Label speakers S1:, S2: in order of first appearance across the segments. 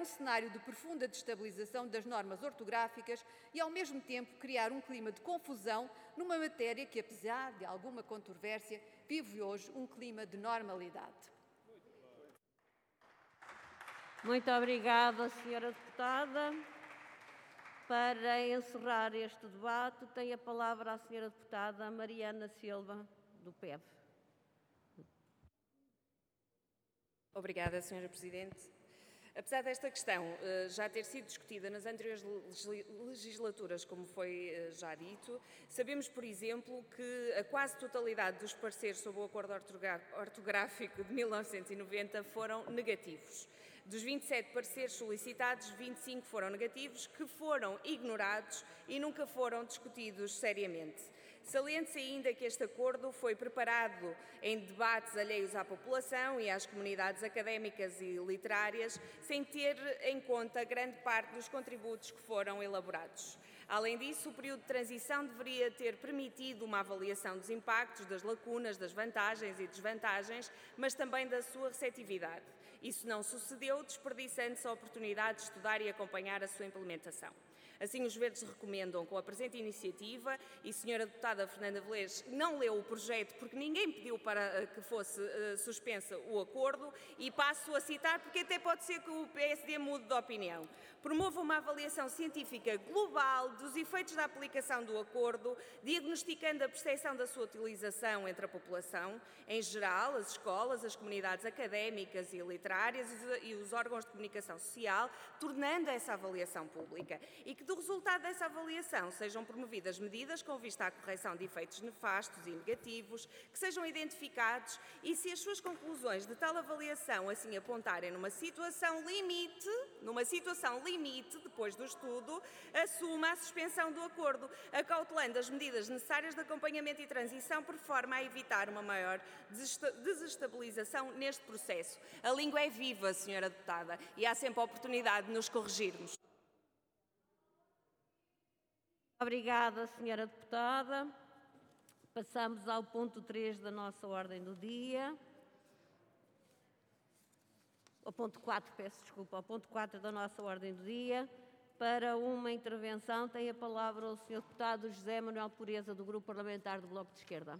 S1: um cenário de profunda destabilização das normas ortográficas e, ao mesmo tempo, criar um clima de confusão numa matéria que, apesar de alguma controvérsia, vive hoje um clima de normalidade.
S2: Muito obrigada, Sra. Deputada. Para encerrar este debate, tem a palavra a Sra. Deputada Mariana Silva, do PEV.
S3: Obrigada, Sra. Presidente. Apesar desta questão já ter sido discutida nas anteriores legislaturas, como foi já dito, sabemos, por exemplo, que a quase totalidade dos pareceres sobre o acordo ortográfico de 1990 foram negativos. Dos 27 pareceres solicitados, 25 foram negativos, que foram ignorados e nunca foram discutidos seriamente. Saliente-se ainda que este acordo foi preparado em debates alheios à população e às comunidades académicas e literárias, sem ter em conta grande parte dos contributos que foram elaborados. Além disso, o período de transição deveria ter permitido uma avaliação dos impactos, das lacunas, das vantagens e desvantagens, mas também da sua receptividade. Isso não sucedeu, desperdiçando-se a oportunidade de estudar e acompanhar a sua implementação. Assim, os Verdes recomendam, com a presente iniciativa, e a Sra. Deputada Fernanda Velez não leu o projeto porque ninguém pediu para que fosse suspensa o acordo, e passo a citar porque até pode ser que o PSD mude de opinião. Promova uma avaliação científica global dos efeitos da aplicação do acordo, diagnosticando a percepção da sua utilização entre a população, em geral, as escolas, as comunidades académicas e literárias e os órgãos de comunicação social, tornando essa avaliação pública. E que do resultado dessa avaliação sejam promovidas medidas com vista à correção de efeitos nefastos e negativos, que sejam identificados e, se as suas conclusões de tal avaliação assim apontarem numa situação limite, depois do estudo, assuma a suspensão do acordo, acautelando as medidas necessárias de acompanhamento e transição por forma a evitar uma maior desestabilização neste processo. A língua é viva, Sra. Deputada, e há sempre a oportunidade de nos corrigirmos.
S2: Obrigada, Sra. Deputada. Passamos ao ponto 3 da nossa ordem do dia. Ao ponto 4, peço desculpa, ao ponto 4 da nossa ordem do dia. Para uma intervenção, tem a palavra o Sr. Deputado José Manuel Pureza, do Grupo Parlamentar do Bloco de Esquerda.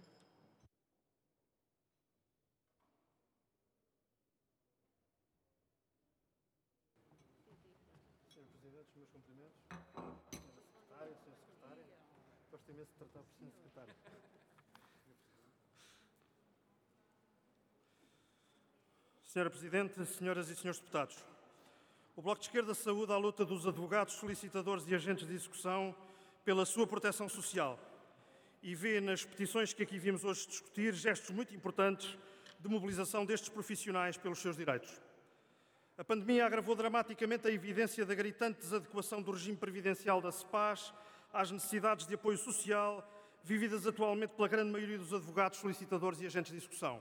S4: Sr. Presidente, os meus cumprimentos. Sra. Secretária, gosto imenso de tratar por Sr. Secretário. Sra. Presidente, senhoras e senhores deputados, o Bloco de Esquerda saúda a luta dos advogados, solicitadores e agentes de execução pela sua proteção social e vê nas petições que aqui vimos hoje discutir gestos muito importantes de mobilização destes profissionais pelos seus direitos. A pandemia agravou dramaticamente a evidência da gritante desadequação do regime previdencial da SEPAS às necessidades de apoio social vividas atualmente pela grande maioria dos advogados, solicitadores e agentes de execução.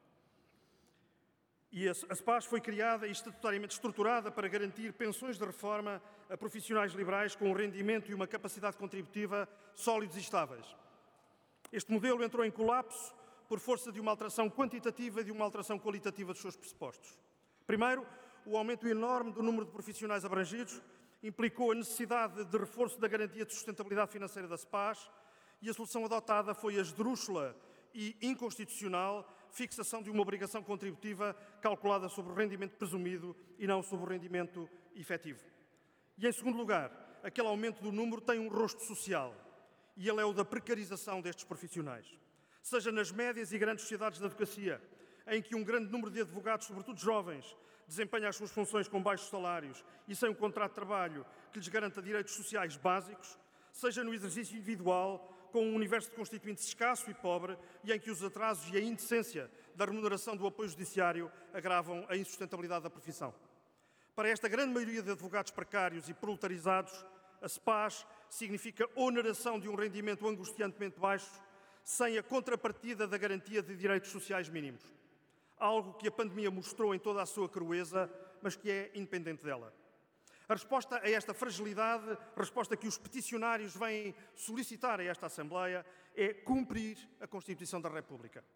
S4: E a SEPAS foi criada e estatutariamente estruturada para garantir pensões de reforma a profissionais liberais com um rendimento e uma capacidade contributiva sólidos e estáveis. Este modelo entrou em colapso por força de uma alteração quantitativa e de uma alteração qualitativa dos seus pressupostos. Primeiro, o aumento enorme do número de profissionais abrangidos implicou a necessidade de reforço da garantia de sustentabilidade financeira da SEPAS e a solução adotada foi a esdrúxula e inconstitucional fixação de uma obrigação contributiva calculada sobre o rendimento presumido e não sobre o rendimento efetivo. E, em segundo lugar, aquele aumento do número tem um rosto social e ele é o da precarização destes profissionais. Seja nas médias e grandes sociedades de advocacia, em que um grande número de advogados, sobretudo jovens, desempenha as suas funções com baixos salários e sem um contrato de trabalho que lhes garanta direitos sociais básicos, seja no exercício individual, com um universo de constituintes escasso e pobre e em que os atrasos e a indecência da remuneração do apoio judiciário agravam a insustentabilidade da profissão. Para esta grande maioria de advogados precários e proletarizados, a SEPAS significa oneração de um rendimento angustiantemente baixo, sem a contrapartida da garantia de direitos sociais mínimos. Algo que a pandemia mostrou em toda a sua crueza, mas que é independente dela. A resposta a esta fragilidade, a resposta que os peticionários vêm solicitar a esta Assembleia, é cumprir a Constituição da República.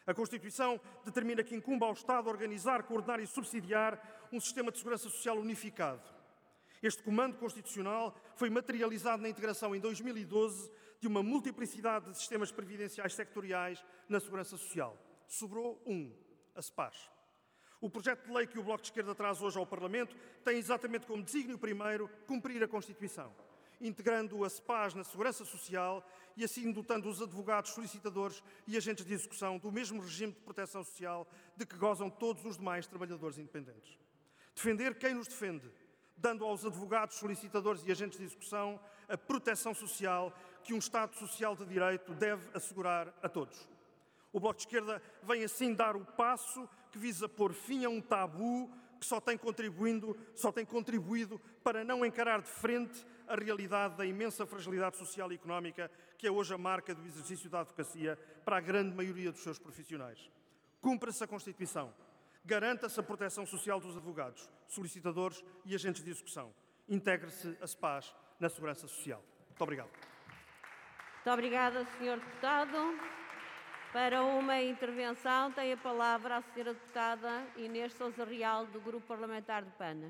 S4: A Constituição determina que incumbe ao Estado organizar, coordenar e subsidiar um sistema de segurança social unificado. Este comando constitucional foi materializado na integração em 2012 de uma multiplicidade de sistemas previdenciais sectoriais na segurança social. Sobrou a SEPAS. O projeto de lei que o Bloco de Esquerda traz hoje ao Parlamento tem exatamente como desígnio primeiro cumprir a Constituição, integrando a SEPAS na segurança social e assim dotando os advogados, solicitadores e agentes de execução do mesmo regime de proteção social de que gozam todos os demais trabalhadores independentes. Defender quem nos defende, dando aos advogados, solicitadores e agentes de execução a proteção social que um Estado social de direito deve assegurar a todos. O Bloco de Esquerda vem assim dar o passo que visa pôr fim a um tabu que só tem contribuído para não encarar de frente a realidade da imensa fragilidade social e económica que é hoje a marca do exercício da advocacia para a grande maioria dos seus profissionais. Cumpra-se a Constituição. Garanta-se a proteção social dos advogados, solicitadores e agentes de execução. Integre-se a SEPAS na segurança social. Muito obrigado.
S2: Muito obrigada, Sr. Deputado. Para uma intervenção, tem a palavra a Sra. Deputada Inês Sousa Real, do Grupo Parlamentar do PAN.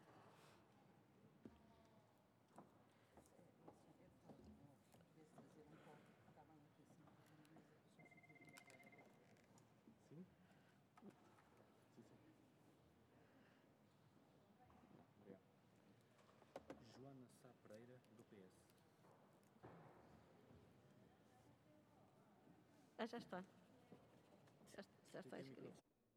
S5: Joana Sá Pereira, do PS.
S2: Já está. Já está escrito.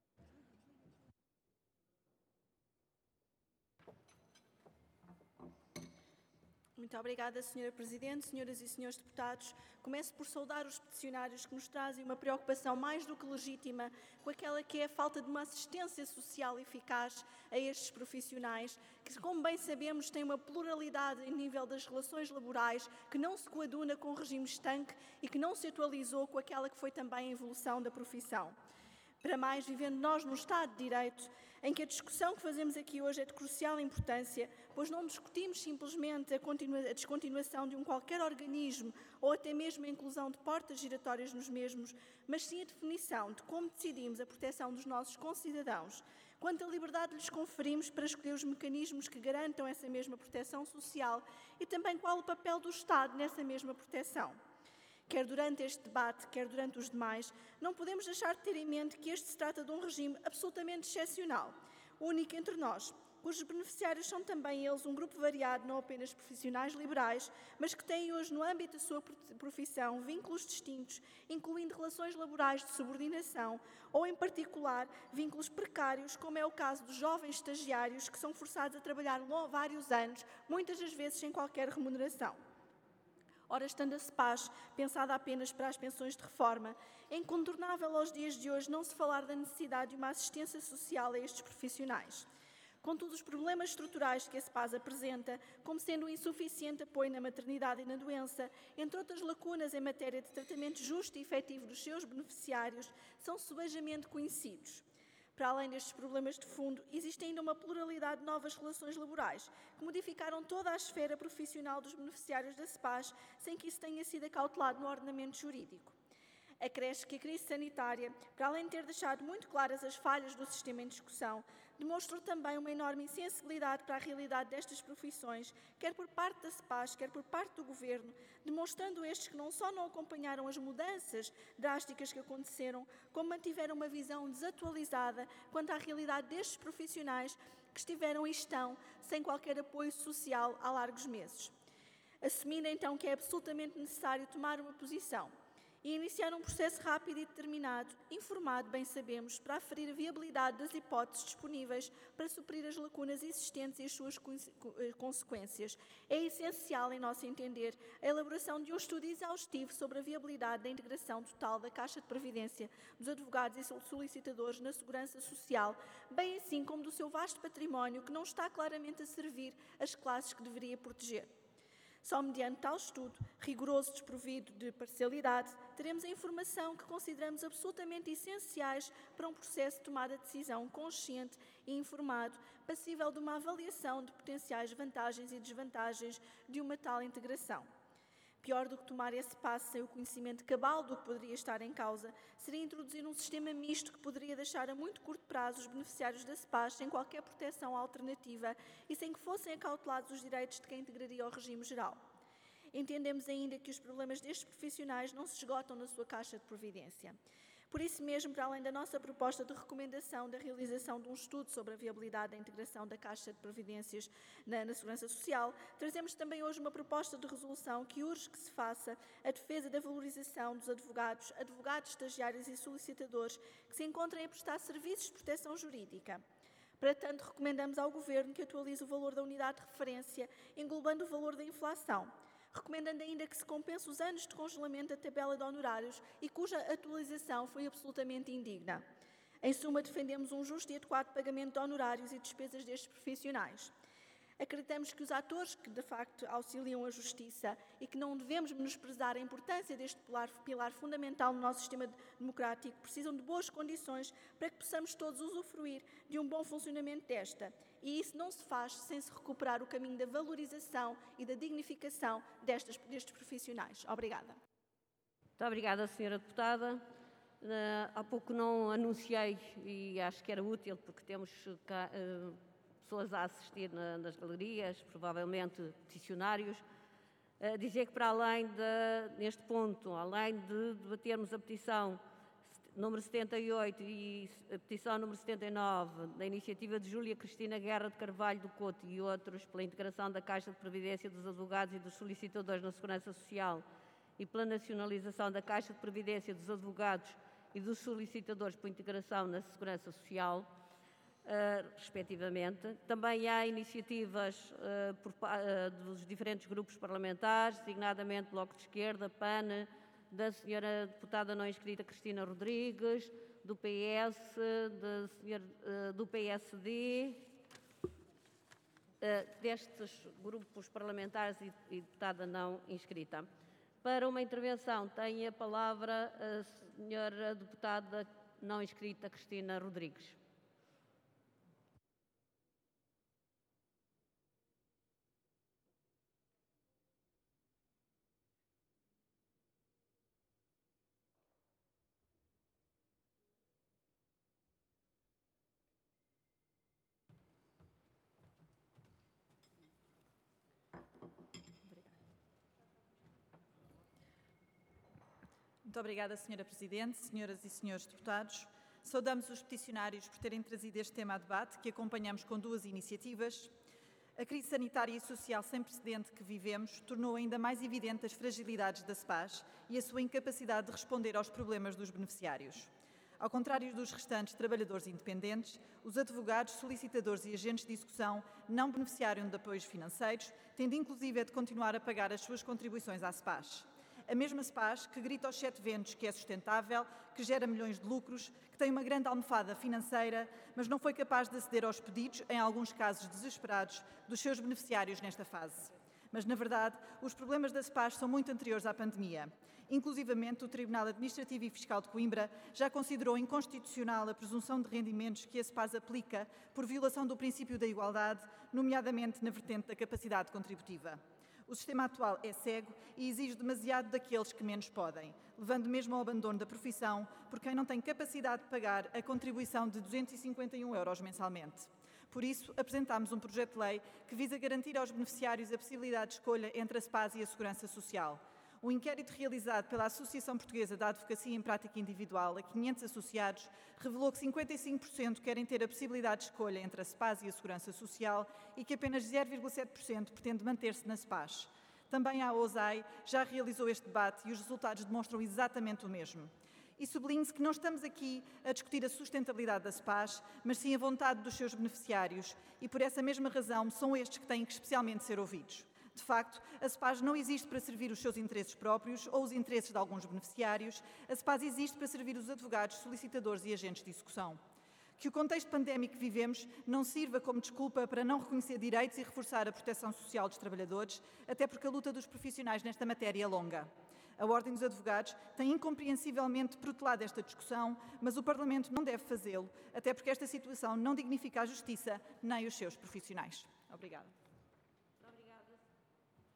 S6: Muito obrigada, Sra. Presidente, senhoras e senhores deputados. Começo por saudar os peticionários que nos trazem uma preocupação mais do que legítima com aquela que é a falta de uma assistência social eficaz a estes profissionais, que, como bem sabemos, têm uma pluralidade em nível das relações laborais que não se coaduna com o regime estanque e que não se atualizou com aquela que foi também a evolução da profissão. Para mais, vivendo nós num Estado de Direito, em que a discussão que fazemos aqui hoje é de crucial importância, pois não discutimos simplesmente a descontinuação de qualquer organismo ou até mesmo a inclusão de portas giratórias nos mesmos, mas sim a definição de como decidimos a proteção dos nossos concidadãos, quanto à liberdade lhes conferimos para escolher os mecanismos que garantam essa mesma proteção social e também qual o papel do Estado nessa mesma proteção. Quer durante este debate, quer durante os demais, não podemos deixar de ter em mente que este se trata de um regime absolutamente excepcional, único entre nós, cujos beneficiários são também eles um grupo variado, não apenas profissionais liberais, mas que têm hoje, no âmbito da sua profissão, vínculos distintos, incluindo relações laborais de subordinação ou, em particular, vínculos precários, como é o caso dos jovens estagiários que são forçados a trabalhar vários anos, muitas das vezes sem qualquer remuneração. Ora, estando a SEPAS pensada apenas para as pensões de reforma, é incontornável aos dias de hoje não se falar da necessidade de uma assistência social a estes profissionais. Contudo, os problemas estruturais que a SEPAS apresenta, como sendo um insuficiente apoio na maternidade e na doença, entre outras lacunas em matéria de tratamento justo e efetivo dos seus beneficiários, são subejamente conhecidos. Para além destes problemas de fundo, existe ainda uma pluralidade de novas relações laborais que modificaram toda a esfera profissional dos beneficiários da SEPAS sem que isso tenha sido acautelado no ordenamento jurídico. Acresce que a crise sanitária, para além de ter deixado muito claras as falhas do sistema em discussão, demonstrou também uma enorme insensibilidade para a realidade destas profissões, quer por parte da SEPAS, quer por parte do Governo, demonstrando estes que não só não acompanharam as mudanças drásticas que aconteceram, como mantiveram uma visão desatualizada quanto à realidade destes profissionais que estiveram e estão sem qualquer apoio social há largos meses. Assumindo então que é absolutamente necessário tomar uma posição e iniciar um processo rápido e determinado, informado, bem sabemos, para aferir a viabilidade das hipóteses disponíveis para suprir as lacunas existentes e as suas consequências. É essencial, em nosso entender, a elaboração de um estudo exaustivo sobre a viabilidade da integração total da Caixa de Previdência dos advogados e solicitadores na segurança social, bem assim como do seu vasto património que não está claramente a servir as classes que deveria proteger. Só mediante tal estudo, rigoroso, desprovido de parcialidade, teremos a informação que consideramos absolutamente essenciais para um processo de tomada de decisão consciente e informado, passível de uma avaliação de potenciais vantagens e desvantagens de uma tal integração. Pior do que tomar esse passo sem o conhecimento cabal do que poderia estar em causa, seria introduzir um sistema misto que poderia deixar a muito curto prazo os beneficiários da SPAS sem qualquer proteção alternativa e sem que fossem acautelados os direitos de quem integraria o regime geral. Entendemos ainda que os problemas destes profissionais não se esgotam na sua caixa de providência. Por isso mesmo, para além da nossa proposta de recomendação da realização de um estudo sobre a viabilidade da integração da Caixa de Providências na Segurança Social, trazemos também hoje uma proposta de resolução que urge que se faça a defesa da valorização dos advogados, estagiários e solicitadores que se encontrem a prestar serviços de proteção jurídica. Para tanto, recomendamos ao Governo que atualize o valor da unidade de referência, englobando o valor da inflação, recomendando ainda que se compense os anos de congelamento da tabela de honorários e cuja atualização foi absolutamente indigna. Em suma, defendemos um justo e adequado pagamento de honorários e despesas destes profissionais. Acreditamos que os atores que, de facto, auxiliam a justiça e que não devemos menosprezar a importância deste pilar fundamental no nosso sistema democrático precisam de boas condições para que possamos todos usufruir de um bom funcionamento desta. E isso não se faz sem se recuperar o caminho da valorização e da dignificação destes profissionais. Obrigada.
S2: Muito obrigada, Sra. Deputada. Há pouco não anunciei, e acho que era útil, porque temos pessoas a assistir nas galerias, provavelmente peticionários, dizer que para além neste ponto, além de debatermos a petição número 78 e a petição número 79 da iniciativa de Júlia Cristina Guerra de Carvalho do Couto e outros pela integração da Caixa de Previdência dos advogados e dos solicitadores na Segurança Social e pela nacionalização da Caixa de Previdência dos advogados e dos solicitadores por integração na Segurança Social, respectivamente. Também há iniciativas dos diferentes grupos parlamentares, designadamente Bloco de Esquerda, PAN, da senhora deputada não inscrita Cristina Rodrigues, do PS, do PSD, destes grupos parlamentares e deputada não inscrita. Para uma intervenção tem a palavra a senhora deputada não inscrita Cristina Rodrigues.
S7: Muito obrigada, Sra. Presidente, senhoras e senhores deputados. Saudamos os peticionários por terem trazido este tema a debate, que acompanhamos com duas iniciativas. A crise sanitária e social sem precedente que vivemos tornou ainda mais evidente as fragilidades da SPAS e a sua incapacidade de responder aos problemas dos beneficiários. Ao contrário dos restantes trabalhadores independentes, os advogados, solicitadores e agentes de execução não beneficiaram de apoios financeiros, tendo inclusive de continuar a pagar as suas contribuições à SPAS. A mesma SPAS que grita aos 7 ventos que é sustentável, que gera milhões de lucros, que tem uma grande almofada financeira, mas não foi capaz de aceder aos pedidos, em alguns casos desesperados, dos seus beneficiários nesta fase. Mas, na verdade, os problemas da SPAS são muito anteriores à pandemia. Inclusivamente, o Tribunal Administrativo e Fiscal de Coimbra já considerou inconstitucional a presunção de rendimentos que a SPAS aplica por violação do princípio da igualdade, nomeadamente na vertente da capacidade contributiva. O sistema atual é cego e exige demasiado daqueles que menos podem, levando mesmo ao abandono da profissão por quem não tem capacidade de pagar a contribuição de 251 € mensalmente. Por isso, apresentámos um projeto de lei que visa garantir aos beneficiários a possibilidade de escolha entre a SPAS e a Segurança Social. O inquérito realizado pela Associação Portuguesa da Advocacia em Prática Individual, a 500 associados, revelou que 55% querem ter a possibilidade de escolha entre a SPAS e a Segurança Social e que apenas 0,7% pretende manter-se na SPAS. Também a OSAI já realizou este debate e os resultados demonstram exatamente o mesmo. E sublinhe-se que não estamos aqui a discutir a sustentabilidade da SPAS, mas sim a vontade dos seus beneficiários e por essa mesma razão são estes que têm que especialmente ser ouvidos. De facto, a SPAS não existe para servir os seus interesses próprios ou os interesses de alguns beneficiários. A SPAS existe para servir os advogados, solicitadores e agentes de execução. Que o contexto pandémico que vivemos não sirva como desculpa para não reconhecer direitos e reforçar a proteção social dos trabalhadores, até porque a luta dos profissionais nesta matéria é longa. A Ordem dos Advogados tem incompreensivelmente protelado esta discussão, mas o Parlamento não deve fazê-lo, até porque esta situação não dignifica a Justiça nem os seus profissionais. Obrigada.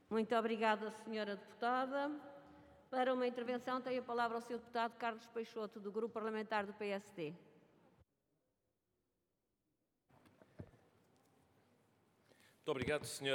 S2: Muito obrigada, senhora deputada. Para uma intervenção tem a palavra o senhor deputado Carlos Peixoto, do Grupo Parlamentar do PSD.
S8: Muito obrigado, senhora